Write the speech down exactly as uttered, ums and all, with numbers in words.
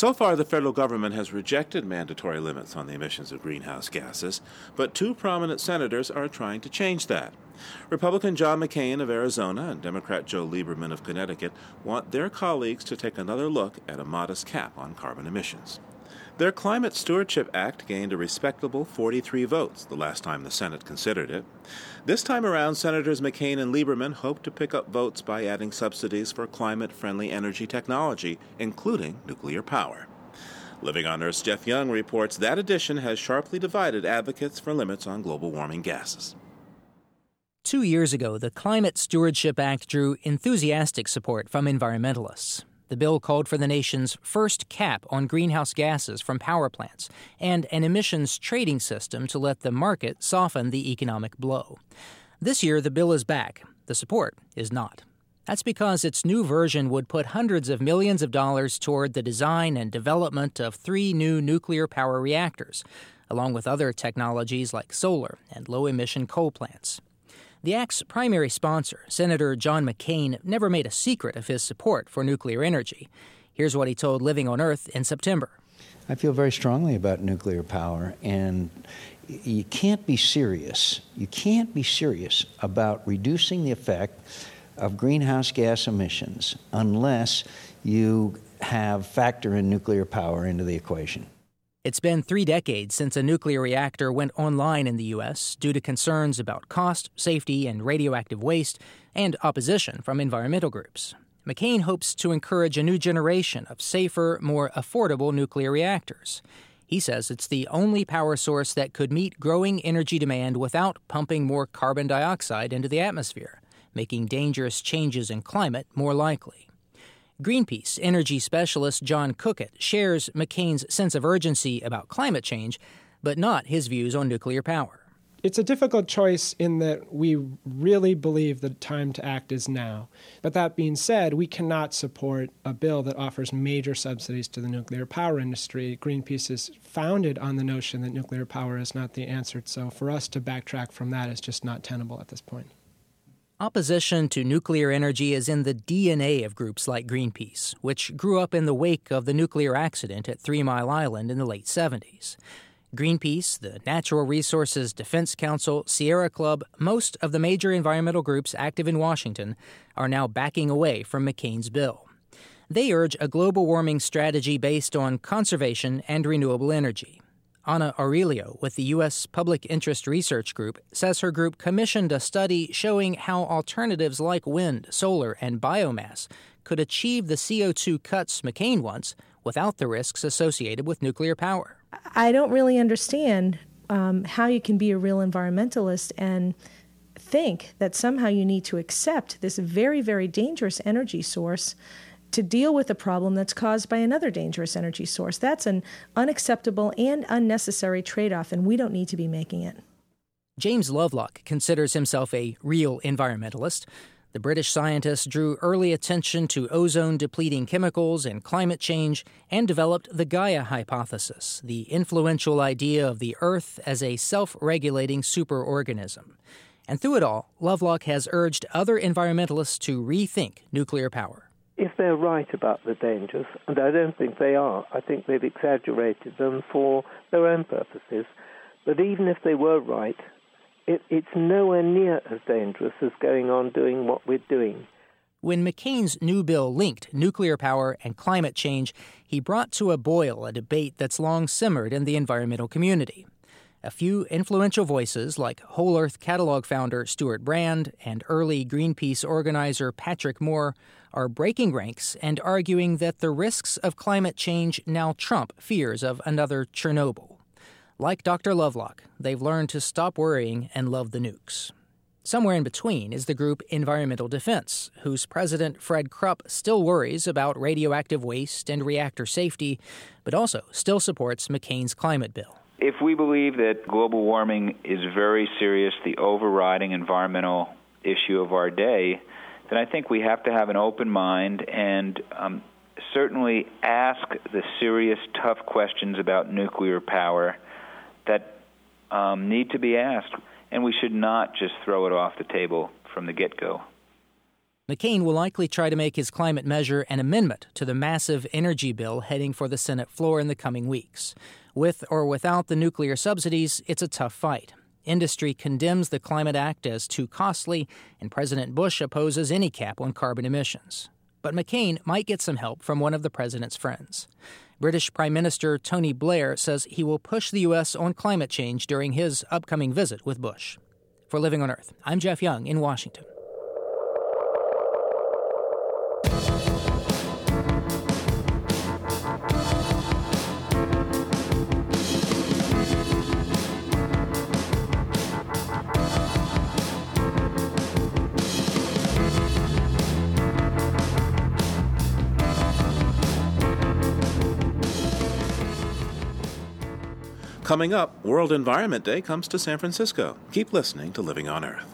So far, the federal government has rejected mandatory limits on the emissions of greenhouse gases, but two prominent senators are trying to change that. Republican John McCain of Arizona and Democrat Joe Lieberman of Connecticut want their colleagues to take another look at a modest cap on carbon emissions. Their Climate Stewardship Act gained a respectable forty-three votes the last time the Senate considered it. This time around, Senators McCain and Lieberman hope to pick up votes by adding subsidies for climate-friendly energy technology, including nuclear power. Living on Earth's Jeff Young reports that addition has sharply divided advocates for limits on global warming gases. Two years ago, the Climate Stewardship Act drew enthusiastic support from environmentalists. The bill called for the nation's first cap on greenhouse gases from power plants and an emissions trading system to let the market soften the economic blow. This year, the bill is back. The support is not. That's because its new version would put hundreds of millions of dollars toward the design and development of three new nuclear power reactors, along with other technologies like solar and low-emission coal plants. The act's primary sponsor, Senator John McCain, never made a secret of his support for nuclear energy. Here's what he told Living on Earth in September. I feel very strongly about nuclear power, and you can't be serious. You can't be serious about reducing the effect of greenhouse gas emissions unless you have factor in nuclear power into the equation. It's been three decades since a nuclear reactor went online in the U S due to concerns about cost, safety, and radioactive waste, and opposition from environmental groups. McCain hopes to encourage a new generation of safer, more affordable nuclear reactors. He says it's the only power source that could meet growing energy demand without pumping more carbon dioxide into the atmosphere, making dangerous changes in climate more likely. Greenpeace energy specialist John Cookett shares McCain's sense of urgency about climate change, but not his views on nuclear power. It's a difficult choice in that we really believe the time to act is now. But that being said, we cannot support a bill that offers major subsidies to the nuclear power industry. Greenpeace is founded on the notion that nuclear power is not the answer. So for us to backtrack from that is just not tenable at this point. Opposition to nuclear energy is in the D N A of groups like Greenpeace, which grew up in the wake of the nuclear accident at Three Mile Island in the late seventies. Greenpeace, the Natural Resources Defense Council, Sierra Club, most of the major environmental groups active in Washington are now backing away from McCain's bill. They urge a global warming strategy based on conservation and renewable energy. Ana Aurelio with the U S Public Interest Research Group says her group commissioned a study showing how alternatives like wind, solar, and biomass could achieve the C O two cuts McCain wants without the risks associated with nuclear power. I don't really understand um, how you can be a real environmentalist and think that somehow you need to accept this very, very dangerous energy source to deal with a problem that's caused by another dangerous energy source. That's an unacceptable and unnecessary trade-off, and we don't need to be making it. James Lovelock considers himself a real environmentalist. The British scientist drew early attention to ozone-depleting chemicals and climate change and developed the Gaia hypothesis, the influential idea of the Earth as a self-regulating superorganism. And through it all, Lovelock has urged other environmentalists to rethink nuclear power. If they're right about the dangers, and I don't think they are, I think they've exaggerated them for their own purposes, but even if they were right, it, it's nowhere near as dangerous as going on doing what we're doing. When McCain's new bill linked nuclear power and climate change, he brought to a boil a debate that's long simmered in the environmental community. A few influential voices like Whole Earth Catalog founder Stuart Brand and early Greenpeace organizer Patrick Moore are breaking ranks and arguing that the risks of climate change now trump fears of another Chernobyl. Like Doctor Lovelock, they've learned to stop worrying and love the nukes. Somewhere in between is the group Environmental Defense, whose president Fred Krupp still worries about radioactive waste and reactor safety, but also still supports McCain's climate bill. If we believe that global warming is very serious, the overriding environmental issue of our day, then I think we have to have an open mind and um, certainly ask the serious, tough questions about nuclear power that um, need to be asked. And we should not just throw it off the table from the get-go. McCain will likely try to make his climate measure an amendment to the massive energy bill heading for the Senate floor in the coming weeks. With or without the nuclear subsidies, it's a tough fight. Industry condemns the Climate Act as too costly, and President Bush opposes any cap on carbon emissions. But McCain might get some help from one of the president's friends. British Prime Minister Tony Blair says he will push the U S on climate change during his upcoming visit with Bush. For Living on Earth, I'm Jeff Young in Washington. Coming up, World Environment Day comes to San Francisco. Keep listening to Living on Earth.